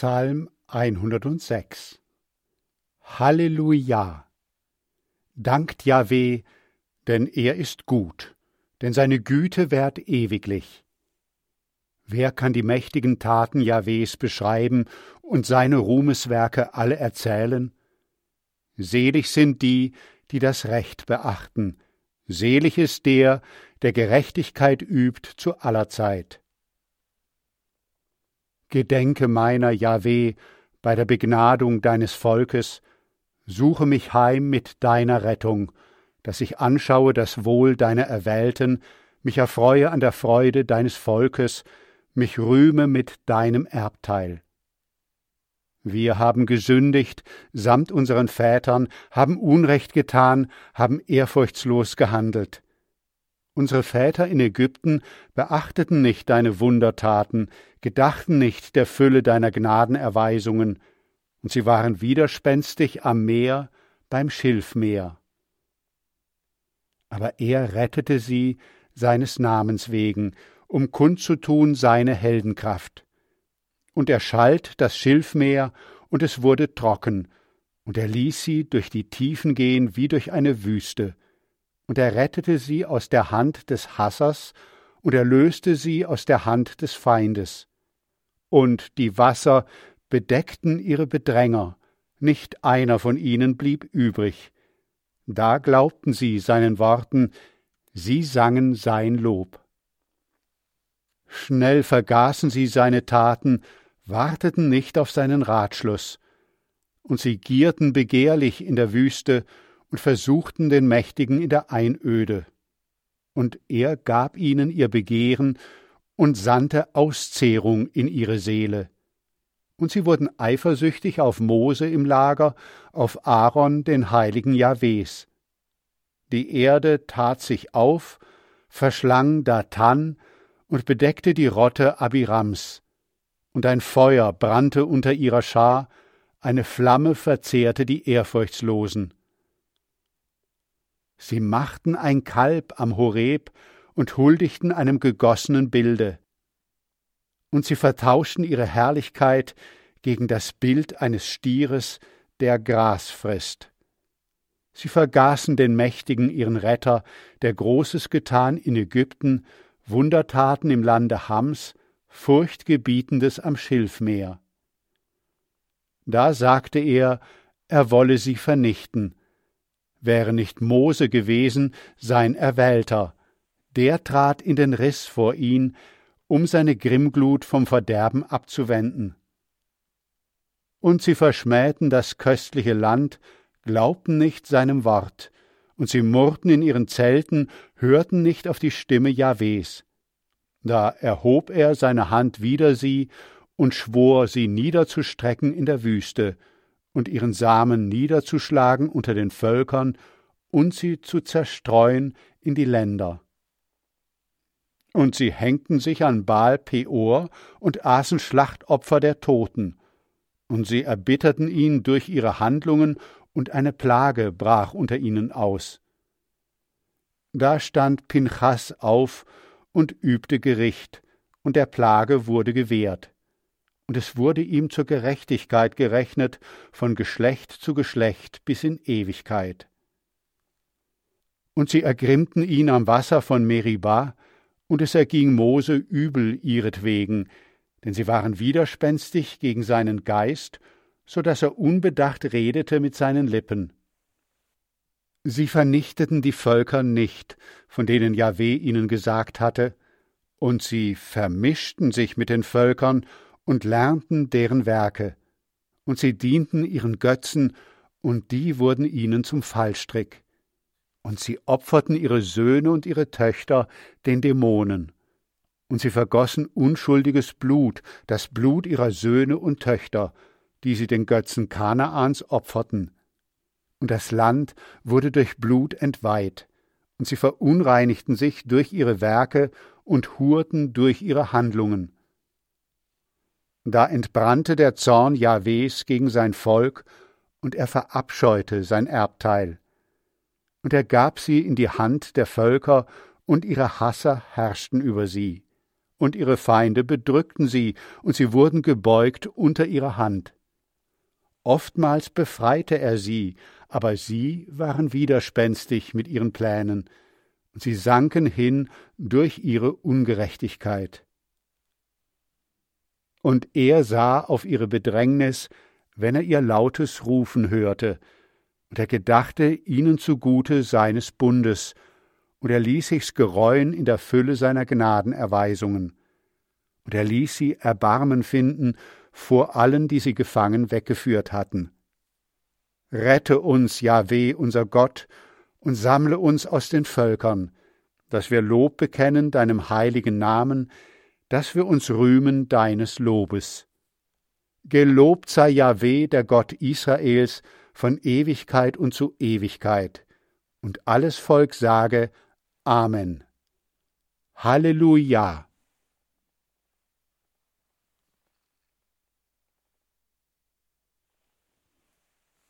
Psalm 106. Halleluja! Dankt Jahwe, denn er ist gut, denn seine Güte währt ewiglich. Wer kann die mächtigen Taten Jahwes beschreiben und seine Ruhmeswerke alle erzählen? Selig sind die, die das Recht beachten, selig ist der, der Gerechtigkeit übt zu aller Zeit. Gedenke meiner, Jahwe, bei der Begnadung deines Volkes, suche mich heim mit deiner Rettung, dass ich anschaue das Wohl deiner Erwählten, mich erfreue an der Freude deines Volkes, mich rühme mit deinem Erbteil. Wir haben gesündigt samt unseren Vätern, haben Unrecht getan, haben ehrfurchtslos gehandelt. Unsere Väter in Ägypten beachteten nicht deine Wundertaten, gedachten nicht der Fülle deiner Gnadenerweisungen, und sie waren widerspenstig am Meer, beim Schilfmeer. Aber er rettete sie seines Namens wegen, um kundzutun seine Heldenkraft. Und er schalt das Schilfmeer, und es wurde trocken, und er ließ sie durch die Tiefen gehen wie durch eine Wüste. Und er rettete sie aus der Hand des Hassers, und er löste sie aus der Hand des Feindes. Und die Wasser bedeckten ihre Bedränger, nicht einer von ihnen blieb übrig. Da glaubten sie seinen Worten, sie sangen sein Lob. Schnell vergaßen sie seine Taten, warteten nicht auf seinen Ratschluss. Und sie gierten begehrlich in der Wüste und versuchten den Mächtigen in der Einöde. Und er gab ihnen ihr Begehren und sandte Auszehrung in ihre Seele. Und sie wurden eifersüchtig auf Mose im Lager, auf Aaron, den Heiligen Jahwes. Die Erde tat sich auf, verschlang Datan und bedeckte die Rotte Abirams. Und ein Feuer brannte unter ihrer Schar, eine Flamme verzehrte die Ehrfurchtslosen. Sie machten ein Kalb am Horeb und huldigten einem gegossenen Bilde. Und sie vertauschten ihre Herrlichkeit gegen das Bild eines Stieres, der Gras frisst. Sie vergaßen den Mächtigen ihren Retter, der Großes getan in Ägypten, Wundertaten im Lande Hams, Furchtgebietendes am Schilfmeer. Da sagte er wolle sie vernichten. Wäre nicht Mose gewesen, sein Erwählter, der trat in den Riss vor ihn, um seine Grimmglut vom Verderben abzuwenden. Und sie verschmähten das köstliche Land, glaubten nicht seinem Wort, und sie murrten in ihren Zelten, hörten nicht auf die Stimme Jahwes. Da erhob er seine Hand wider sie und schwor, sie niederzustrecken in der Wüste und ihren Samen niederzuschlagen unter den Völkern und sie zu zerstreuen in die Länder. Und sie hängten sich an Baal Peor und aßen Schlachtopfer der Toten, und sie erbitterten ihn durch ihre Handlungen, und eine Plage brach unter ihnen aus. Da stand Pinchas auf und übte Gericht, und der Plage wurde gewährt. Und es wurde ihm zur Gerechtigkeit gerechnet, von Geschlecht zu Geschlecht bis in Ewigkeit. Und sie ergrimmten ihn am Wasser von Meribah, und es erging Mose übel ihretwegen, denn sie waren widerspenstig gegen seinen Geist, so daß er unbedacht redete mit seinen Lippen. Sie vernichteten die Völker nicht, von denen Jahwe ihnen gesagt hatte, und sie vermischten sich mit den Völkern und lernten deren Werke, und sie dienten ihren Götzen, und die wurden ihnen zum Fallstrick. Und sie opferten ihre Söhne und ihre Töchter den Dämonen. Und sie vergossen unschuldiges Blut, das Blut ihrer Söhne und Töchter, die sie den Götzen Kanaans opferten. Und das Land wurde durch Blut entweiht, und sie verunreinigten sich durch ihre Werke und hurten durch ihre Handlungen. Da entbrannte der Zorn Jahwes gegen sein Volk, und er verabscheute sein Erbteil. Und er gab sie in die Hand der Völker, und ihre Hasser herrschten über sie. und ihre Feinde bedrückten sie, und sie wurden gebeugt unter ihrer Hand. Oftmals befreite er sie, aber sie waren widerspenstig mit ihren Plänen, und sie sanken hin durch ihre Ungerechtigkeit. Und er sah auf ihre Bedrängnis, wenn er ihr lautes Rufen hörte, und er gedachte ihnen zugute seines Bundes, und er ließ sich's gereuen in der Fülle seiner Gnadenerweisungen. Und er ließ sie Erbarmen finden vor allen, die sie gefangen weggeführt hatten. Rette uns, Jahweh, unser Gott, und sammle uns aus den Völkern, dass wir Lob bekennen deinem heiligen Namen, dass wir uns rühmen deines Lobes. Gelobt sei Jahweh, der Gott Israels, von Ewigkeit und zu Ewigkeit. Und alles Volk sage Amen. Halleluja!